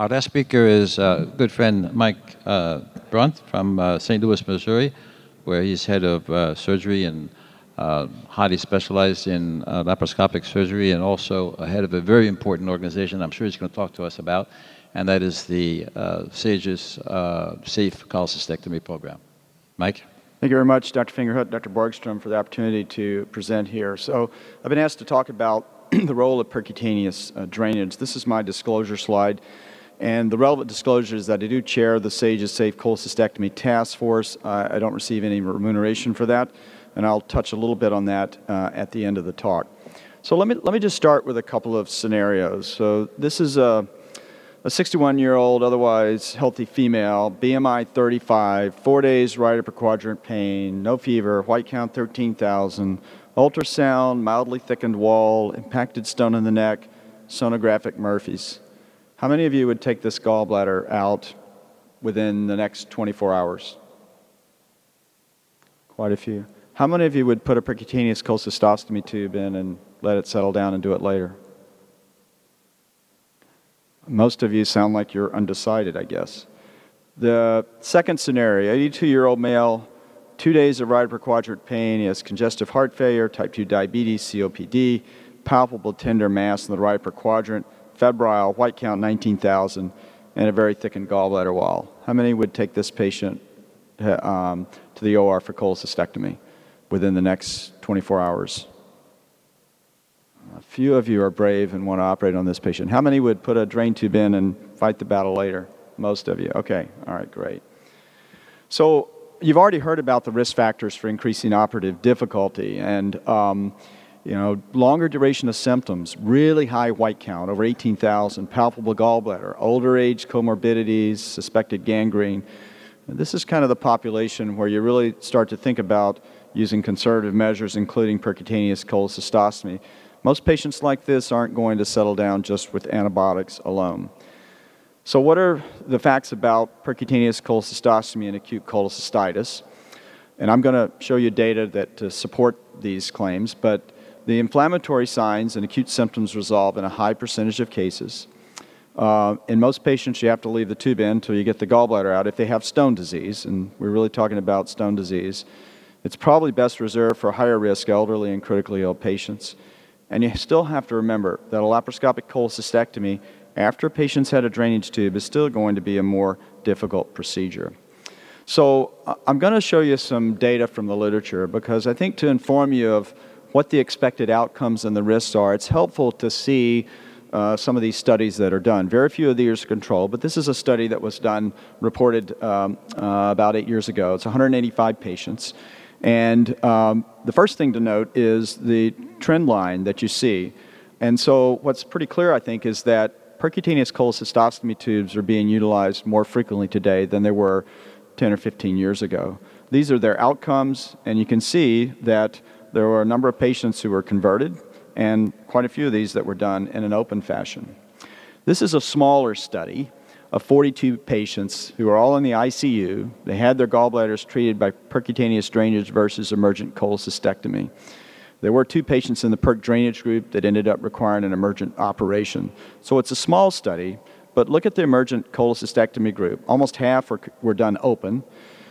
Our last speaker is good friend Mike Brunt from St. Louis, Missouri, where he's head of surgery and highly specialized in laparoscopic surgery, and also head of a very important organization I'm sure he's going to talk to us about, and that is the SAGES Safe Cholecystectomy Program. Mike? Thank you very much, Dr. Fingerhut, Dr. Borgstrom, for the opportunity to present here. So I've been asked to talk about the role of percutaneous drainage. This is my disclosure slide. And the relevant disclosure is that I do chair the SAGES Safe Cholecystectomy Task Force. I don't receive any remuneration for that, and I'll touch a little bit on that at the end of the talk. So let me just start with a couple of scenarios. So this is a 61-year-old, otherwise healthy female, BMI 35, 4 days right upper quadrant pain, no fever, white count 13,000, ultrasound, mildly thickened wall, impacted stone in the neck, sonographic Murphy's. How many of you would take this gallbladder out within the next 24 hours? Quite a few. How many of you would put a percutaneous cholecystostomy tube in and let it settle down and do it later? Most of you sound like you're undecided, I guess. The second scenario, 82-year-old male, 2 days of right upper quadrant pain, he has congestive heart failure, type 2 diabetes, COPD, palpable tender mass in the right upper quadrant, febrile, white count 19,000, and a very thickened gallbladder wall. How many would take this patient to the OR for cholecystectomy within the next 24 hours? A few of you are brave and want to operate on this patient. How many would put a drain tube in and fight the battle later? Most of you. Okay. All right, great. So you've already heard about the risk factors for increasing operative difficulty, and longer duration of symptoms, really high white count, over 18,000, palpable gallbladder, older age comorbidities, suspected gangrene. And this is kind of the population where you really start to think about using conservative measures, including percutaneous cholecystostomy. Most patients like this aren't going to settle down just with antibiotics alone. So what are the facts about percutaneous cholecystostomy and acute cholecystitis? And I'm going to show you data that support these claims, but the inflammatory signs and acute symptoms resolve in a high percentage of cases. In most patients, you have to leave the tube in until you get the gallbladder out if they have stone disease, and we're really talking about stone disease. It's probably best reserved for higher risk elderly and critically ill patients. And you still have to remember that a laparoscopic cholecystectomy after a patient's had a drainage tube is still going to be a more difficult procedure. So I'm going to show you some data from the literature because I think to inform you of what the expected outcomes and the risks are, it's helpful to see some of these studies that are done. Very few of these are controlled, but this is a study that was done, reported about 8 years ago. It's 185 patients. And the first thing to note is the trend line that you see. And so what's pretty clear, I think, is that percutaneous cholecystostomy tubes are being utilized more frequently today than they were 10 or 15 years ago. These are their outcomes, and you can see that there were a number of patients who were converted, and quite a few of these that were done in an open fashion. This is a smaller study of 42 patients who are all in the ICU. They had their gallbladders treated by percutaneous drainage versus emergent cholecystectomy. There were 2 patients in the perc drainage group that ended up requiring an emergent operation. So it's a small study, but look at the emergent cholecystectomy group. Almost half were done open.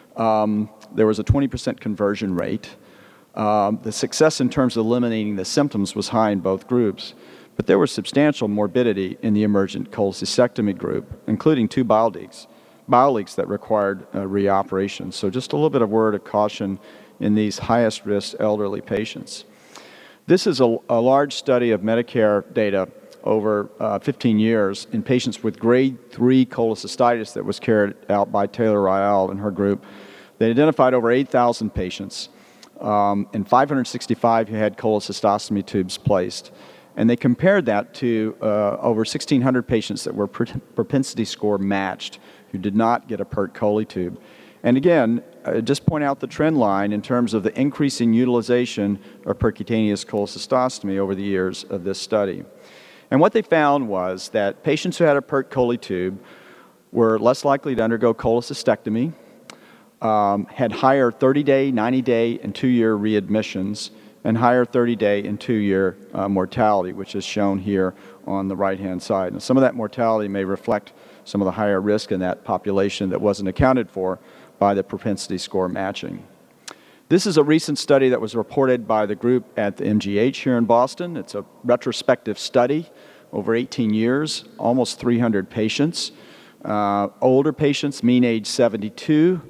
There was a 20% conversion rate. The success in terms of eliminating the symptoms was high in both groups, but there was substantial morbidity in the emergent cholecystectomy group, including 2 bile leaks that required reoperation. So just a little bit of word of caution in these highest risk elderly patients. This is a large study of Medicare data over 15 years in patients with grade 3 cholecystitis that was carried out by Taylor Ryall and her group. They identified over 8,000 patients and 565 who had cholecystostomy tubes placed. And they compared that to over 1,600 patients that were propensity score matched who did not get a PERT chole tube. And again, just point out the trend line in terms of the increasing utilization of percutaneous cholecystostomy over the years of this study. And what they found was that patients who had a PERT chole tube were less likely to undergo cholecystectomy, had higher 30-day, 90-day, and 2-year readmissions, and higher 30-day and 2-year mortality, which is shown here on the right-hand side. And some of that mortality may reflect some of the higher risk in that population that wasn't accounted for by the propensity score matching. This is a recent study that was reported by the group at the MGH here in Boston. It's a retrospective study over 18 years, almost 300 patients. Older patients, mean age 72.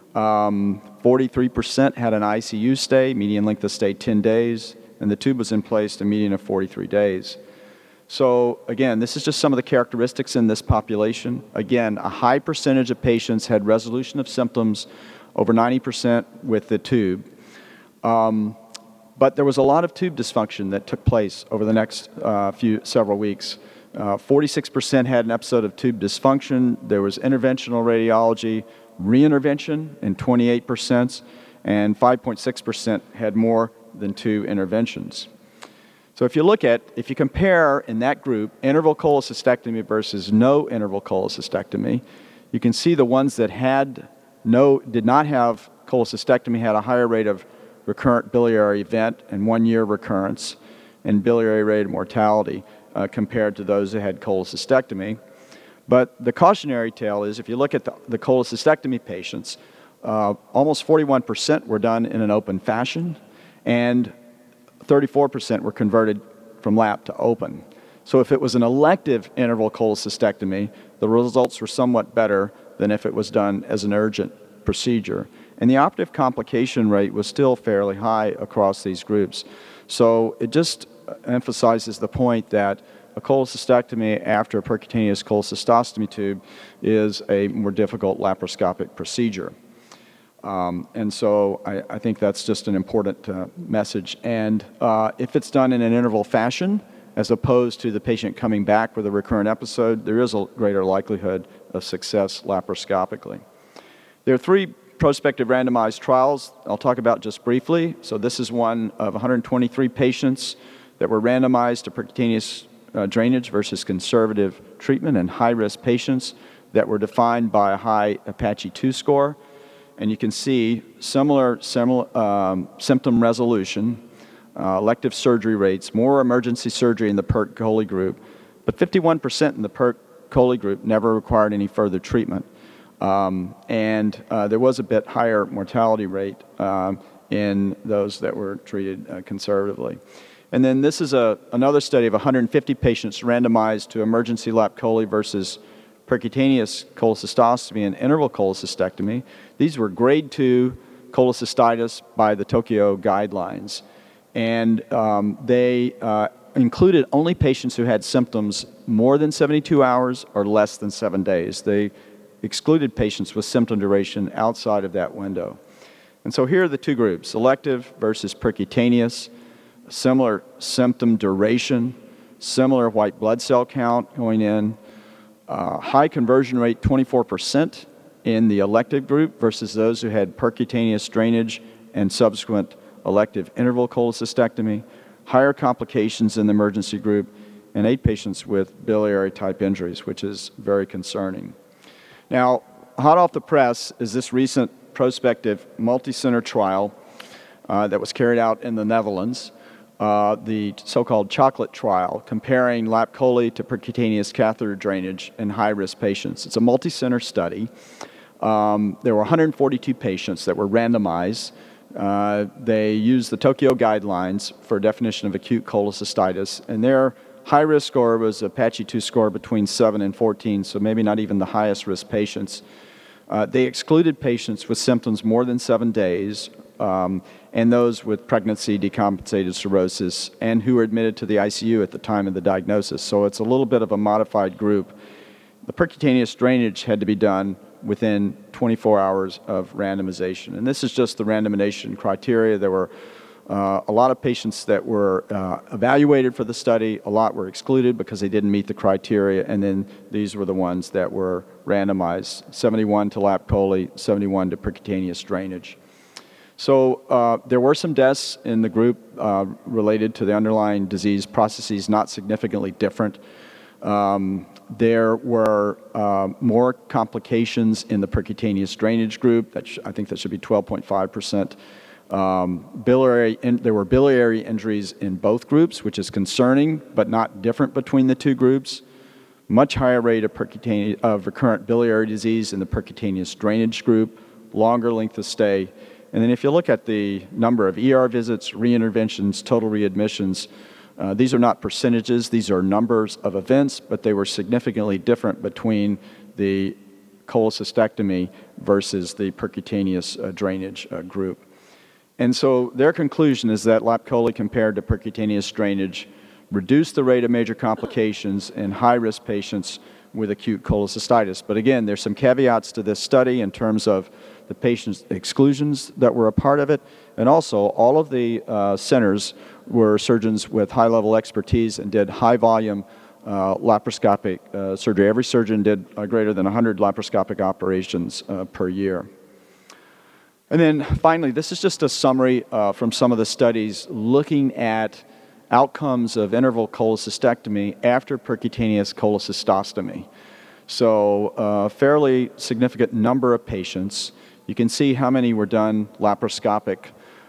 43% had an ICU stay, median length of stay 10 days, and the tube was in place a median of 43 days. So again, this is just some of the characteristics in this population. Again, a high percentage of patients had resolution of symptoms, over 90% with the tube. But there was a lot of tube dysfunction that took place over the next several weeks. 46% had an episode of tube dysfunction. There was interventional radiology, reintervention in 28%, and 5.6% had more than 2 interventions. So if you compare in that group interval cholecystectomy versus no interval cholecystectomy, you can see the ones that did not have cholecystectomy had a higher rate of recurrent biliary event and 1-year recurrence and biliary rate of mortality compared to those that had cholecystectomy. But the cautionary tale is if you look at the cholecystectomy patients, almost 41% were done in an open fashion, and 34% were converted from lap to open. So if it was an elective interval cholecystectomy, the results were somewhat better than if it was done as an urgent procedure. And the operative complication rate was still fairly high across these groups. So it just emphasizes the point that a cholecystectomy after a percutaneous cholecystostomy tube is a more difficult laparoscopic procedure. And so I think that's just an important message. And if it's done in an interval fashion, as opposed to the patient coming back with a recurrent episode, there is a greater likelihood of success laparoscopically. There are 3 prospective randomized trials I'll talk about just briefly. So this is one of 123 patients that were randomized to percutaneous drainage versus conservative treatment in high-risk patients that were defined by a high Apache 2 score. And you can see similar symptom resolution, elective surgery rates, more emergency surgery in the PERT-COLI group, but 51% in the PERT-COLI group never required any further treatment. And there was a bit higher mortality rate in those that were treated conservatively. And then this is another study of 150 patients randomized to emergency lap chole versus percutaneous cholecystostomy and interval cholecystectomy. These were grade 2 cholecystitis by the Tokyo guidelines. And they included only patients who had symptoms more than 72 hours or less than 7 days. They excluded patients with symptom duration outside of that window. And so here are the 2 groups, elective versus percutaneous, similar symptom duration, similar white blood cell count going in, high conversion rate, 24% in the elective group versus those who had percutaneous drainage and subsequent elective interval cholecystectomy, higher complications in the emergency group, and 8 patients with biliary type injuries, which is very concerning. Now, hot off the press is this recent prospective multi-center trial that was carried out in the Netherlands, the so-called chocolate trial, comparing lap chole to percutaneous catheter drainage in high-risk patients. It's a multi-center study. There were 142 patients that were randomized. They used the Tokyo guidelines for definition of acute cholecystitis, and their high-risk score was Apache 2 score between 7 and 14, so maybe not even the highest-risk patients. They excluded patients with symptoms more than 7 days, and those with pregnancy, decompensated cirrhosis, and who were admitted to the ICU at the time of the diagnosis. So it's a little bit of a modified group. The percutaneous drainage had to be done within 24 hours of randomization. And this is just the randomization criteria. There were a lot of patients that were evaluated for the study. A lot were excluded because they didn't meet the criteria. And then these were the ones that were randomized, 71 to lap chole, 71 to percutaneous drainage. So there were some deaths in the group related to the underlying disease processes, not significantly different. There were more complications in the percutaneous drainage group. I think that should be 12.5%. There were biliary injuries in both groups, which is concerning, but not different between the two groups. Much higher rate of recurrent biliary disease in the percutaneous drainage group, longer length of stay. And then if you look at the number of ER visits, reinterventions, total readmissions, these are not percentages, these are numbers of events, but they were significantly different between the cholecystectomy versus the percutaneous drainage group. And so their conclusion is that LAPCHOLI compared to percutaneous drainage reduced the rate of major complications in high-risk patients with acute cholecystitis. But again, there's some caveats to this study in terms of the patient's exclusions that were a part of it, and also all of the centers were surgeons with high-level expertise and did high-volume laparoscopic surgery. Every surgeon did greater than 100 laparoscopic operations per year. And then finally, this is just a summary from some of the studies looking at outcomes of interval cholecystectomy after percutaneous cholecystostomy. So a fairly significant number of patients. You can see how many were done laparoscopic,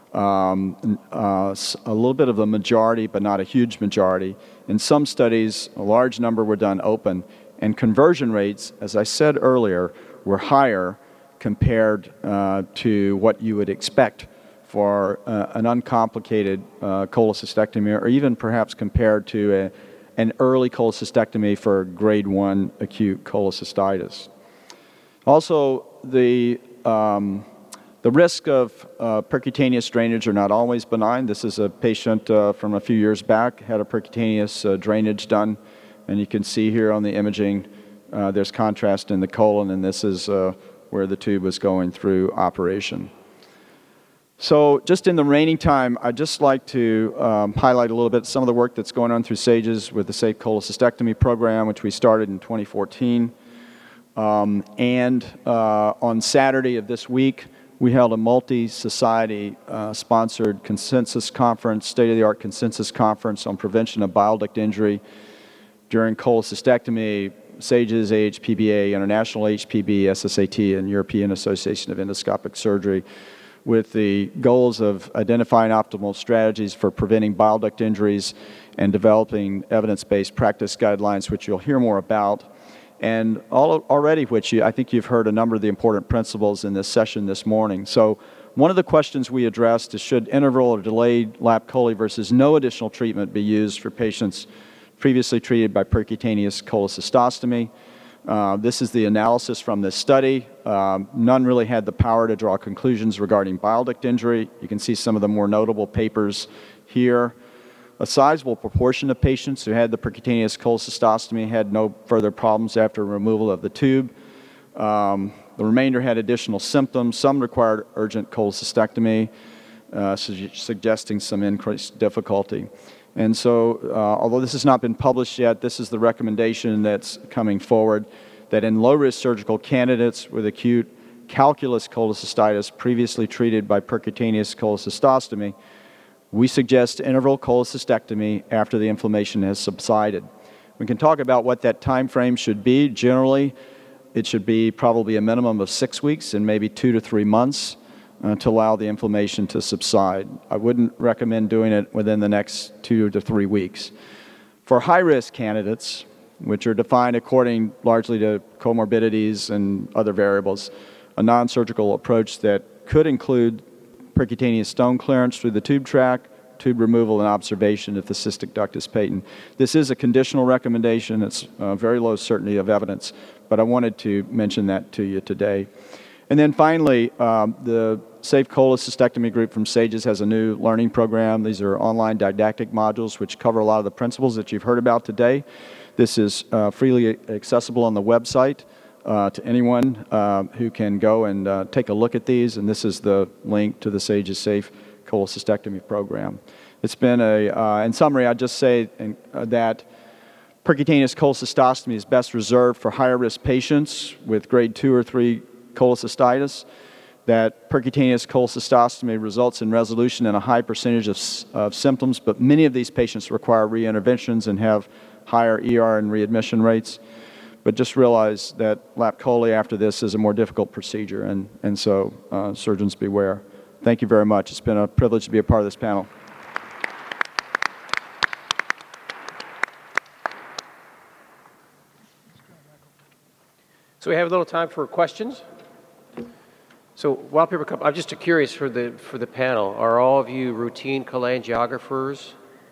a little bit of a majority, but not a huge majority. In some studies, a large number were done open, and conversion rates, as I said earlier, were higher compared to what you would expect for an uncomplicated cholecystectomy, or even perhaps compared to an early cholecystectomy for grade 1 acute cholecystitis. Also, the risk of percutaneous drainage are not always benign. This is a patient from a few years back, had a percutaneous drainage done, and you can see here on the imaging there's contrast in the colon, and this is where the tube was going through operation. So just in the remaining time, I'd just like to highlight a little bit some of the work that's going on through SAGES with the Safe Cholecystectomy Program, which we started in 2014. On Saturday of this week, we held a multi-society sponsored consensus conference, state-of-the-art consensus conference on prevention of bile duct injury during cholecystectomy, SAGES, AHPBA, International HPB, SSAT, and European Association of Endoscopic Surgery, with the goals of identifying optimal strategies for preventing bile duct injuries and developing evidence-based practice guidelines, which you'll hear more about. And already, I think you've heard a number of the important principles in this session this morning. So one of the questions we addressed is, should interval or delayed LAPCHOLI versus no additional treatment be used for patients previously treated by percutaneous cholecystostomy? This is the analysis from this study. None really had the power to draw conclusions regarding bile duct injury. You can see some of the more notable papers here. A sizable proportion of patients who had the percutaneous cholecystostomy had no further problems after removal of the tube. The remainder had additional symptoms. Some required urgent cholecystectomy, suggesting some increased difficulty. And so, although this has not been published yet, this is the recommendation that's coming forward, that in low-risk surgical candidates with acute calculous cholecystitis previously treated by percutaneous cholecystostomy, we suggest interval cholecystectomy after the inflammation has subsided. We can talk about what that time frame should be. Generally, it should be probably a minimum of 6 weeks and maybe 2 to 3 months to allow the inflammation to subside. I wouldn't recommend doing it within the next 2 to 3 weeks. For high-risk candidates, which are defined according largely to comorbidities and other variables, a non-surgical approach that could include percutaneous stone clearance through the tube tract, tube removal, and observation if the cystic duct is patent. This is a conditional recommendation. It's very low certainty of evidence, but I wanted to mention that to you today. And then finally, the Safe Cholecystectomy group from SAGES has a new learning program. These are online didactic modules which cover a lot of the principles that you've heard about today. This is freely accessible on the website to anyone who can go and take a look at these, and this is the link to the SAGES Safe Cholecystectomy program. It's been in summary, I'd just say that percutaneous cholecystostomy is best reserved for higher risk patients with grade 2 or 3 cholecystitis, that percutaneous cholecystostomy results in resolution in a high percentage of symptoms, but many of these patients require re-interventions and have higher ER and readmission rates. But just realize that LAPCHOLI after this is a more difficult procedure, and so surgeons beware. Thank you very much. It's been a privilege to be a part of this panel. So we have a little time for questions. So while people come, I'm just curious for the panel. Are all of you routine cholangiographers?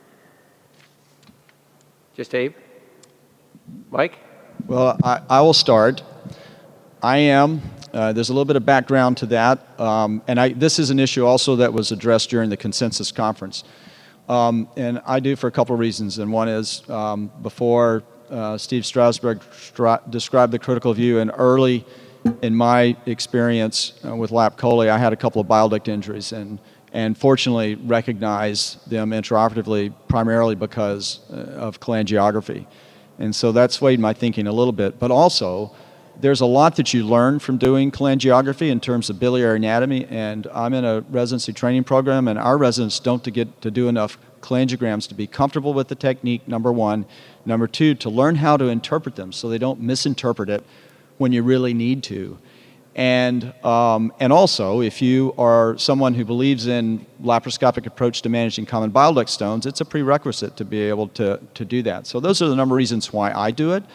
Just Abe? Mike? Well, I will start. I am. There's a little bit of background to that. This is an issue also that was addressed during the consensus conference. And I do for a couple of reasons. And one is before Steve Strasberg described the critical view, and early in my experience with lap chole, I had a couple of bile duct injuries and fortunately recognized them intraoperatively primarily because of cholangiography. And so that swayed my thinking a little bit. But also, there's a lot that you learn from doing cholangiography in terms of biliary anatomy, and I'm in a residency training program, and our residents don't get to do enough cholangiograms to be comfortable with the technique, number one. Number two, to learn how to interpret them so they don't misinterpret it when you really need to. And also, if you are someone who believes in laparoscopic approach to managing common bile duct stones, it's a prerequisite to be able to do that. So those are the number of reasons why I do it.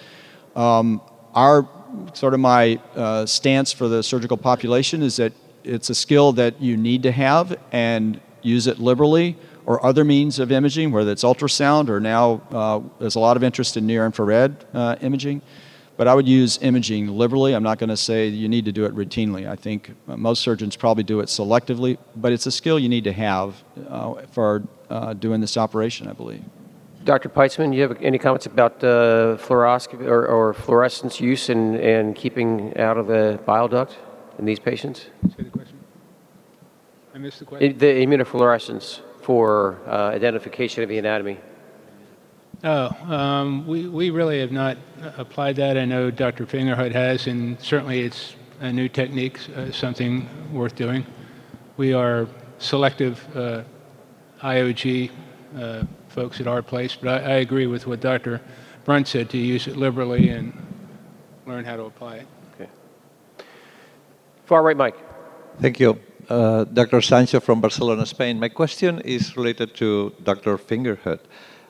My stance for the surgical population is that it's a skill that you need to have and use it liberally, or other means of imaging, whether it's ultrasound or now there's a lot of interest in near-infrared imaging. But I would use imaging liberally. I'm not going to say you need to do it routinely. I think most surgeons probably do it selectively, but it's a skill you need to have for doing this operation, I believe. Dr. Peitzman, do you have any comments about fluoroscopy or fluorescence use and keeping out of the bile duct in these patients? Say the question. I missed the question. The immunofluorescence for identification of the anatomy. We really have not applied that. I know Dr. Fingerhut has, and certainly it's a new technique, something worth doing. We are selective IOG folks at our place, but I agree with what Dr. Brunt said, to use it liberally and learn how to apply it. Okay. Far right, Mike. Thank you. Dr. Sancho from Barcelona, Spain. My question is related to Dr. Fingerhut.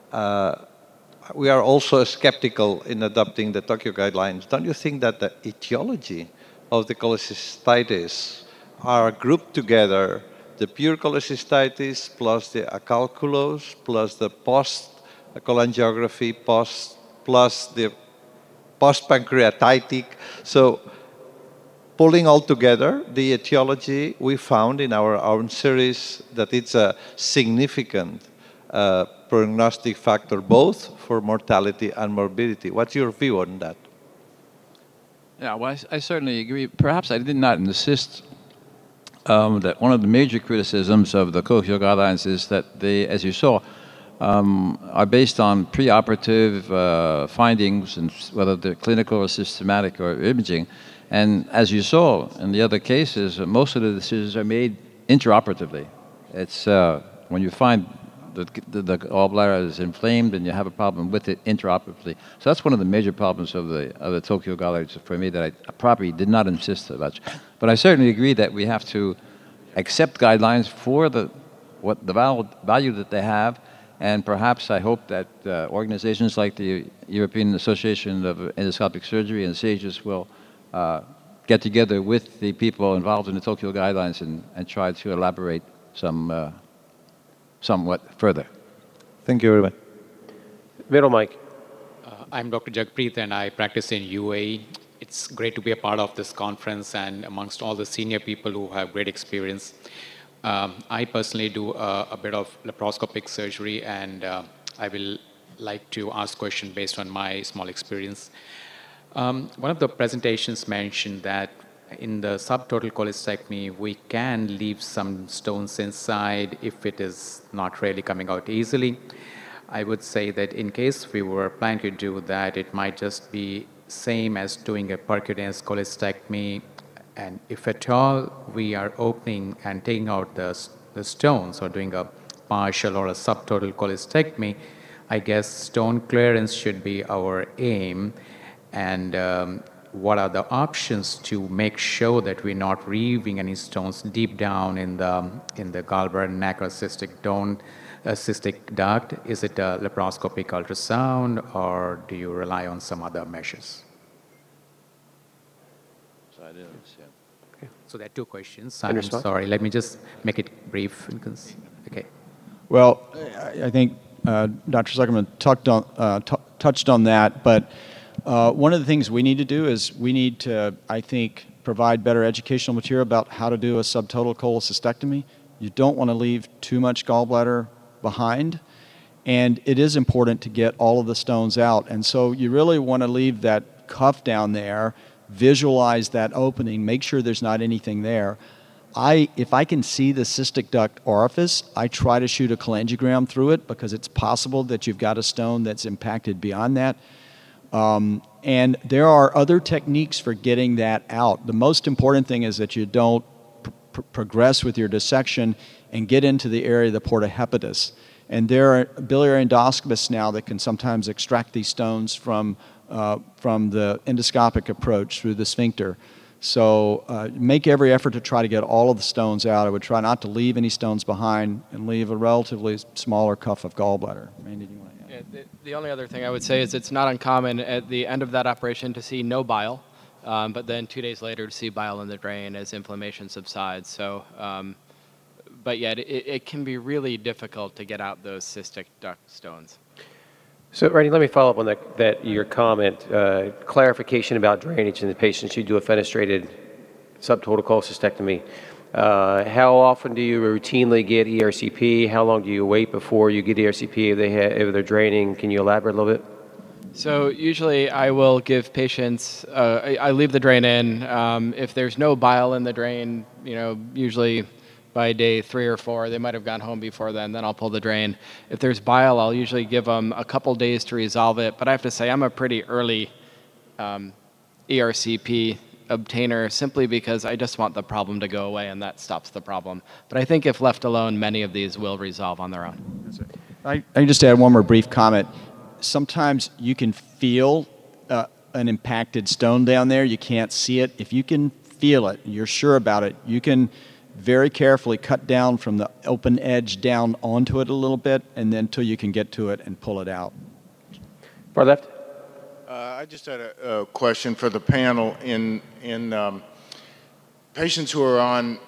We are also skeptical in adopting the Tokyo guidelines. Don't you think that the etiology of the cholecystitis are grouped together, the pure cholecystitis plus the acalculose plus the post-cholangiography plus the post-pancreatitic? So pulling all together the etiology, we found in our own series that it's a significant prognostic factor both for mortality and morbidity. What's your view on that? Yeah, well, I certainly agree. Perhaps I did not insist that one of the major criticisms of the Tokyo guidelines is that they, as you saw, are based on preoperative findings, and whether they're clinical or systematic or imaging. And as you saw in the other cases, most of the decisions are made intraoperatively. It's when you find the gallbladder is inflamed and you have a problem with it intraoperatively. So that's one of the major problems of the Tokyo guidelines for me that I probably did not insist so much. But I certainly agree that we have to accept guidelines for the value that they have, and perhaps I hope that organizations like the European Association of Endoscopic Surgery and SAGES will get together with the people involved in the Tokyo guidelines and try to elaborate somewhat further. Thank you very much. Middle Mike. I'm Dr. Jagpreet and I practice in UAE. It's great to be a part of this conference and amongst all the senior people who have great experience. I personally do a bit of laparoscopic surgery, and I will like to ask a question based on my small experience. One of the presentations mentioned that in the subtotal cholecystectomy, we can leave some stones inside if it is not really coming out easily. I would say that in case we were planning to do that, it might just be same as doing a percutaneous cholecystectomy, and if at all we are opening and taking out the stones or doing a partial or a subtotal cholecystectomy, I guess stone clearance should be our aim. And what are the options to make sure that we're not reaving any stones deep down in the gallbladder cystic duct? Is it a laparoscopic ultrasound, or do you rely on some other measures? So there are two questions. I'm response? sorry. Let me just make it brief. Okay. Well, I think Dr. Zuckerman touched on that, but one of the things we need to do is we need to, I think, provide better educational material about how to do a subtotal cholecystectomy. You don't want to leave too much gallbladder behind, and it is important to get all of the stones out. And so you really want to leave that cuff down there, visualize that opening, make sure there's not anything there. If I can see the cystic duct orifice, I try to shoot a cholangiogram through it because it's possible that you've got a stone that's impacted beyond that. And there are other techniques for getting that out. The most important thing is that you don't progress with your dissection and get into the area of the porta hepatis. And there are biliary endoscopists now that can sometimes extract these stones from the endoscopic approach through the sphincter. So make every effort to try to get all of the stones out. I would try not to leave any stones behind and leave a relatively smaller cuff of gallbladder. Randy, do you want to add? Yeah, the only other thing I would say is it's not uncommon at the end of that operation to see no bile, but then 2 days later to see bile in the drain as inflammation subsides. So, but yet it can be really difficult to get out those cystic duct stones. So, Randy, let me follow up on your comment. Clarification about drainage in the patients who do a fenestrated subtotal cholecystectomy. How often do you routinely get ERCP? How long do you wait before you get ERCP if they're draining? Can you elaborate a little bit? So usually I will give patients, I leave the drain in. If there's no bile in the drain, usually by day 3 or 4, they might have gone home before then I'll pull the drain. If there's bile, I'll usually give them a couple days to resolve it, but I have to say I'm a pretty early ERCP obtainer simply because I just want the problem to go away and that stops the problem. But I think if left alone, many of these will resolve on their own. I can just add one more brief comment. Sometimes you can feel an impacted stone down there. You can't see it. If you can feel it, you're sure about it, you can very carefully cut down from the open edge down onto it a little bit, and then until you can get to it and pull it out. Far left. I just had a question for the panel. In patients who are on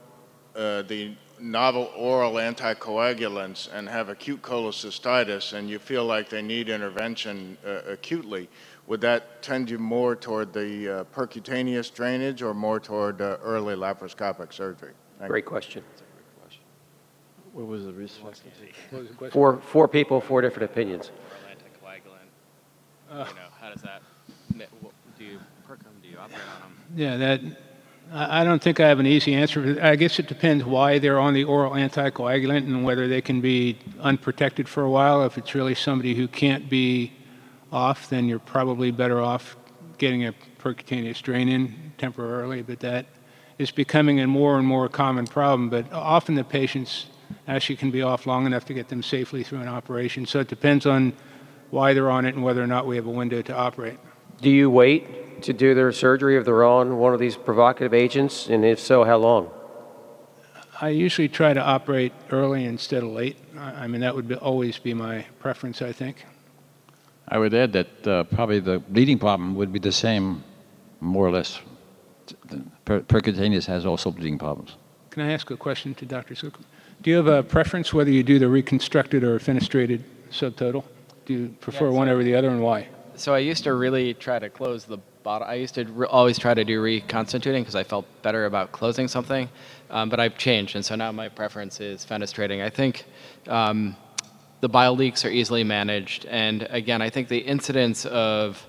the novel oral anticoagulants and have acute cholecystitis, and you feel like they need intervention acutely, would that tend you more toward the percutaneous drainage or more toward early laparoscopic surgery? Great question. What was the response? Four people, 4 different opinions. Anticoagulant. How does that? Do you perk them? Do you operate on them? Yeah, I don't think I have an easy answer. I guess it depends why they're on the oral anticoagulant and whether they can be unprotected for a while. If it's really somebody who can't be off, then you're probably better off getting a percutaneous drain in temporarily, but that is becoming a more and more common problem. But often the patients actually can be off long enough to get them safely through an operation. So it depends on why they're on it and whether or not we have a window to operate. Do you wait to do their surgery if they're on one of these provocative agents? And if so, how long? I usually try to operate early instead of late. I mean, that would always be my preference, I think. I would add that probably the bleeding problem would be the same, more or less. Percutaneous has also bleeding problems. Can I ask a question to Dr. Zuckerman? Do you have a preference whether you do the reconstructed or fenestrated subtotal? Do you prefer one over the other, and why? So I used to really try to close the bottom. I used to always try to do reconstituting because I felt better about closing something, but I've changed, and so now my preference is fenestrating. I think the bile leaks are easily managed, and again, I think the incidence of,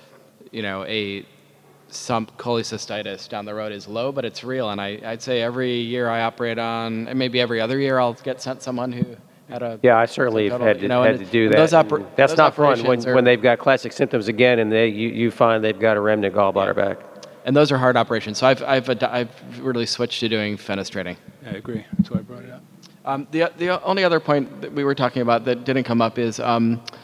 some cholecystitis down the road is low, but it's real, and I'd say every year I operate on, and maybe every other year I'll get sent someone who had a... Yeah, I certainly have had to do that. That's not fun when they've got classic symptoms again and you find they've got a remnant gallbladder back. And those are hard operations. So I've really switched to doing fenestrating. I agree. That's why I brought it up. The only other point that we were talking about that didn't come up is,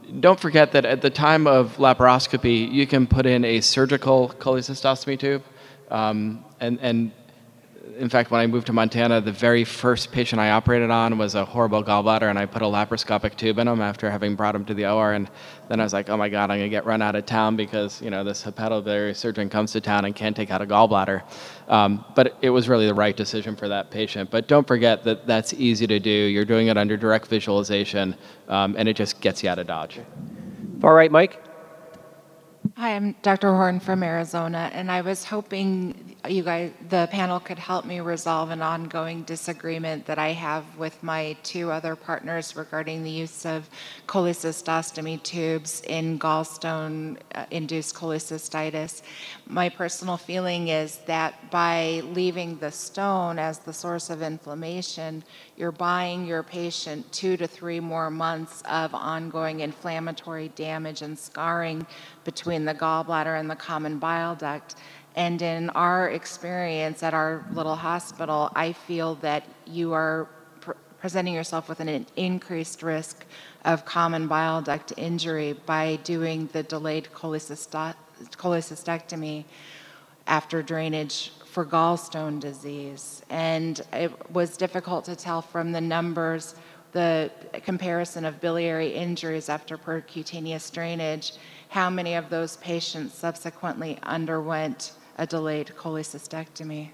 don't forget that at the time of laparoscopy, you can put in a surgical cholecystostomy tube. And in fact, when I moved to Montana, the very first patient I operated on was a horrible gallbladder, and I put a laparoscopic tube in him after having brought him to the OR. And then I was like, oh my God, I'm going to get run out of town because, this hepatobiliary surgeon comes to town and can't take out a gallbladder. But it was really the right decision for that patient. But don't forget that that's easy to do. You're doing it under direct visualization, and it just gets you out of Dodge. Far right, Mike. Hi, I'm Dr. Horn from Arizona, and I was hoping you guys, the panel, could help me resolve an ongoing disagreement that I have with my two other partners regarding the use of cholecystostomy tubes in gallstone-induced cholecystitis. My personal feeling is that by leaving the stone as the source of inflammation, you're buying your patient 2 to 3 more months of ongoing inflammatory damage and scarring between the gallbladder and the common bile duct. And in our experience at our little hospital, I feel that you are presenting yourself with an increased risk of common bile duct injury by doing the delayed cholecystectomy after drainage for gallstone disease. And it was difficult to tell from the numbers, the comparison of biliary injuries after percutaneous drainage, how many of those patients subsequently underwent a delayed cholecystectomy.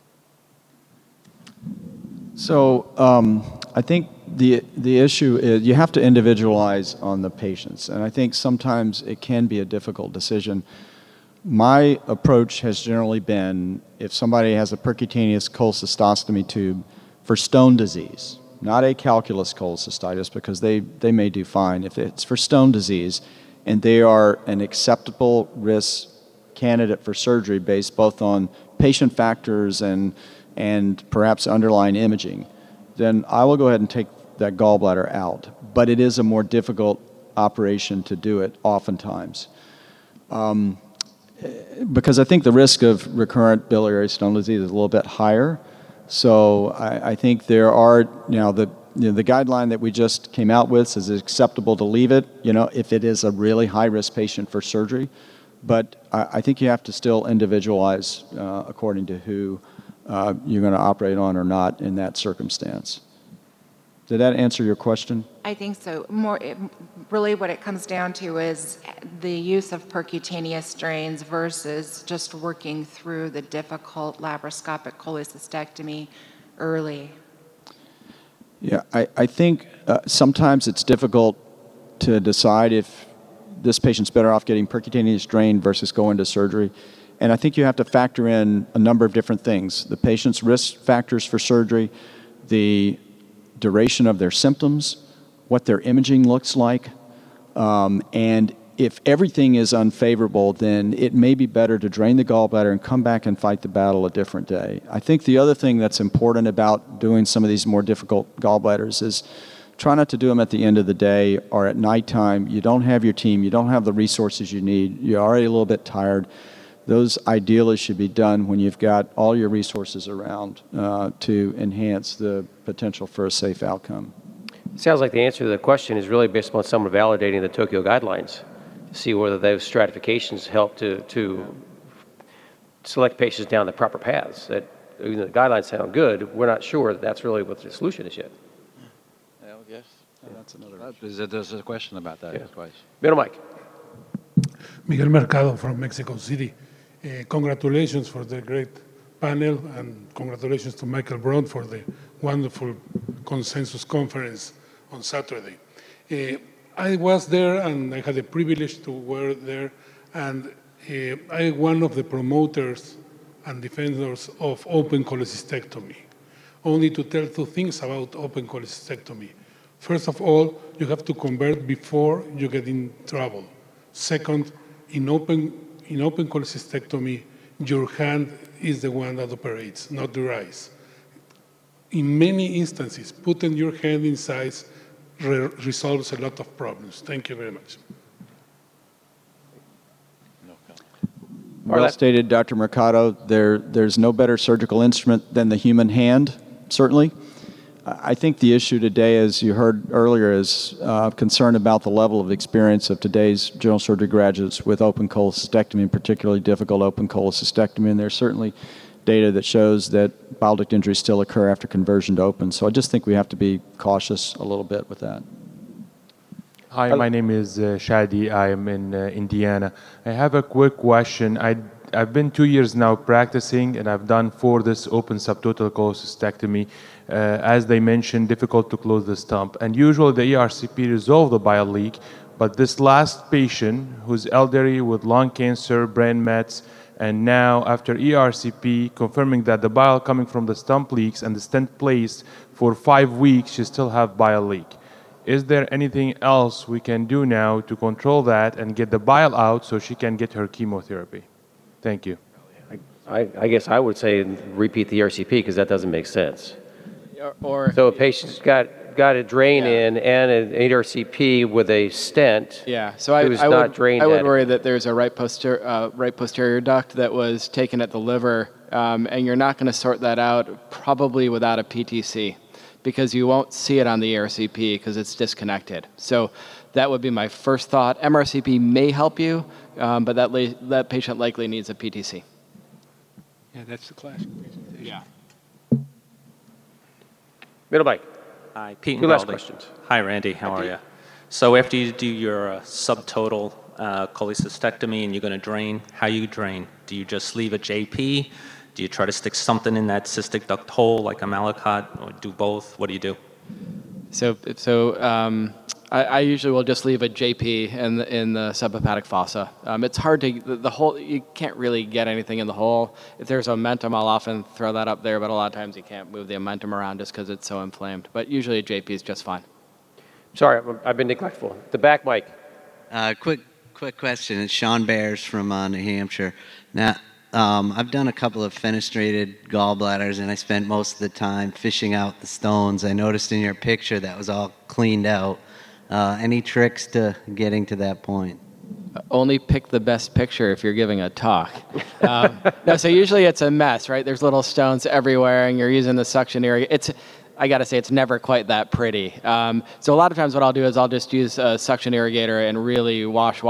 So I think the issue is you have to individualize on the patients, and I think sometimes it can be a difficult decision. My approach has generally been if somebody has a percutaneous cholecystostomy tube for stone disease, not acalculous cholecystitis, because they may do fine. If it's for stone disease and they are an acceptable risk candidate for surgery based both on patient factors and perhaps underlying imaging, then I will go ahead and take that gallbladder out. But it is a more difficult operation to do it oftentimes. Because I think the risk of recurrent biliary stone disease is a little bit higher. So I think there are, the guideline that we just came out with says it's acceptable to leave it, if it is a really high-risk patient for surgery. But I think you have to still individualize according to who you're going to operate on or not in that circumstance. Did that answer your question? I think so. Really what it comes down to is the use of percutaneous drains versus just working through the difficult laparoscopic cholecystectomy early. Yeah, I think sometimes it's difficult to decide if this patient's better off getting percutaneous drain versus going to surgery. And I think you have to factor in a number of different things. The patient's risk factors for surgery, the duration of their symptoms, what their imaging looks like, and if everything is unfavorable, then it may be better to drain the gallbladder and come back and fight the battle a different day. I think the other thing that's important about doing some of these more difficult gallbladders is try not to do them at the end of the day or at nighttime. You don't have your team, you don't have the resources you need, you're already a little bit tired. Those ideally should be done when you've got all your resources around to enhance the potential for a safe outcome. Sounds like the answer to the question is really based upon someone validating the Tokyo guidelines to see whether those stratifications help to select patients down the proper paths. That even though the guidelines sound good, we're not sure that that's really what the solution is yet. Yes. That's another. There's a question about that. Yeah. Twice. Middle mic. Miguel Mercado from Mexico City. Congratulations for the great panel, and congratulations to Michael Braun for the wonderful consensus conference on Saturday. I was there and I had the privilege to work there, and I'm one of the promoters and defenders of open cholecystectomy. Only to tell 2 things about open cholecystectomy. First of all, you have to convert before you get in trouble. Second, in open cholecystectomy, your hand is the one that operates, not your eyes. In many instances, putting your hand inside resolves a lot of problems. Thank you very much. Well stated, Dr. Mercado. There's no better surgical instrument than the human hand, certainly. I think the issue today, as you heard earlier, is concern about the level of experience of today's general surgery graduates with open cholecystectomy, particularly difficult open cholecystectomy. And there's certainly data that shows that bile duct injuries still occur after conversion to open. So I just think we have to be cautious a little bit with that. Hi, my name is Shadi. I am in Indiana. I have a quick question. I've been 2 years now practicing, and I've done 4 this open subtotal cholecystectomy. As they mentioned, difficult to close the stump. And usually the ERCP resolve the bile leak, but this last patient who's elderly with lung cancer, brain mets, and now after ERCP confirming that the bile coming from the stump leaks and the stent placed for 5 weeks, she still have bile leak. Is there anything else we can do now to control that and get the bile out so she can get her chemotherapy? Thank you. I guess I would say repeat the ERCP because that doesn't make sense. Or So a patient's got a drain in and an ERCP with a stent. yeah, so I who's not drained would adequately. worry that there's a right posterior duct that was taken at the liver, and you're not going to sort that out probably without a PTC, because you won't see it on the ERCP because it's disconnected. So that would be my first thought. MRCP may help you, but that patient likely needs a PTC. Yeah, that's the classic presentation. Yeah. Middle mic. Hi, Pete Two last Galdi. questions. Hi, Randy. How are you? So after you do your subtotal cholecystectomy and you're going to drain, how you drain? Do you just leave a JP? Do you try to stick something in that cystic duct hole like a Malacot, or do both? What do you do? I usually will just leave a JP in the subhepatic fossa. It's hard to, the hole, you can't really get anything in the hole. If there's omentum, I'll often throw that up there, but a lot of times you can't move the omentum around just because it's so inflamed. But usually a JP is just fine. Sorry, I've been neglectful. The back mic. Quick question. It's Sean Bears from New Hampshire. Now, I've done a couple of fenestrated gallbladders, and I spent most of the time fishing out the stones. I noticed in your picture that was all cleaned out. Any tricks to getting to that point? Only pick the best picture if you're giving a talk. No, so usually it's a mess, right? There's little stones everywhere, and you're using the suction irrigator. I got to say, it's never quite that pretty. So a lot of times what I'll do is I'll just use a suction irrigator and really wash,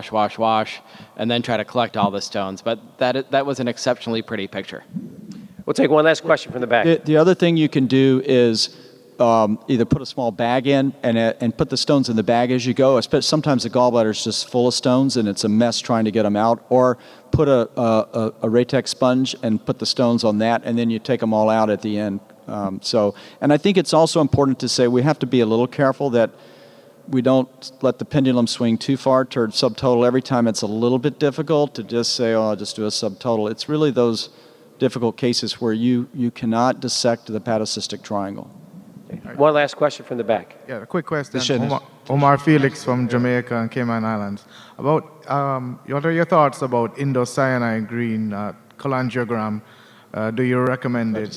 and then try to collect all the stones. But that was an exceptionally pretty picture. We'll take one last question from the back. The other thing you can do is either put a small bag in and put the stones in the bag as you go. Sometimes the gallbladder is just full of stones and it's a mess trying to get them out. Or put a Ratex sponge and put the stones on that, and then you take them all out at the end. And I think it's also important to say we have to be a little careful that we don't let the pendulum swing too far toward subtotal. Every time it's a little bit difficult to just say, oh, I'll just do a subtotal. It's really those difficult cases where you cannot dissect the hepatocystic triangle. One last question from the back. Yeah, a quick question. Omar Felix from Jamaica and Cayman Islands. About what are your thoughts about indocyanide green cholangiogram? Do you recommend it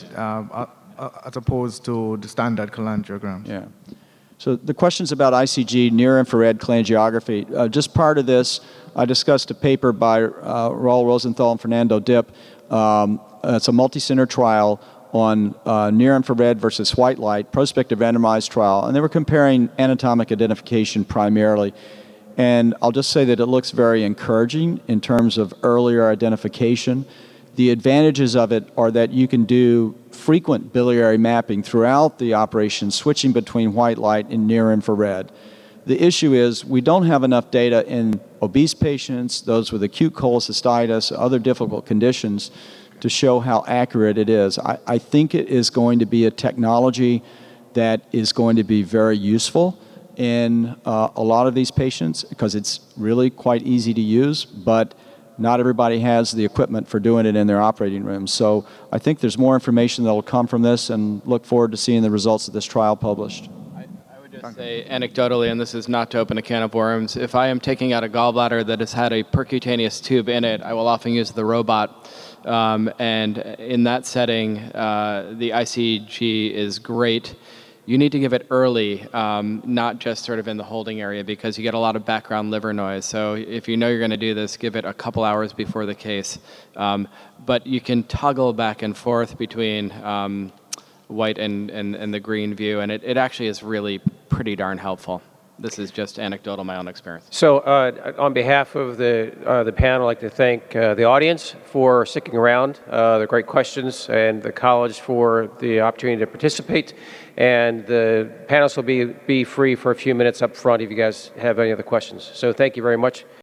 as opposed to the standard cholangiogram? Yeah. So the question's about ICG, near-infrared cholangiography. Just prior to this, I discussed a paper by Raul Rosenthal and Fernando Dip. It's a multi-center trial on near-infrared versus white light, prospective randomized trial, and they were comparing anatomic identification primarily. And I'll just say that it looks very encouraging in terms of earlier identification. The advantages of it are that you can do frequent biliary mapping throughout the operation, switching between white light and near-infrared. The issue is we don't have enough data in obese patients, those with acute cholecystitis, other difficult conditions, to show how accurate it is. I think it is going to be a technology that is going to be very useful in a lot of these patients because it's really quite easy to use, but not everybody has the equipment for doing it in their operating rooms. So I think there's more information that will come from this, and look forward to seeing the results of this trial published. I would just say anecdotally, and this is not to open a can of worms, if I am taking out a gallbladder that has had a percutaneous tube in it, I will often use the robot. And in that setting, the ICG is great. You need to give it early, not just sort of in the holding area, because you get a lot of background liver noise. So if you know you're going to do this, give it a couple hours before the case. But you can toggle back and forth between white and the green view, and it actually is really pretty darn helpful. This is just anecdotal, my own experience. So on behalf of the panel, I'd like to thank the audience for sticking around, the great questions, and the college for the opportunity to participate. And the panelists will be free for a few minutes up front if you guys have any other questions. So thank you very much.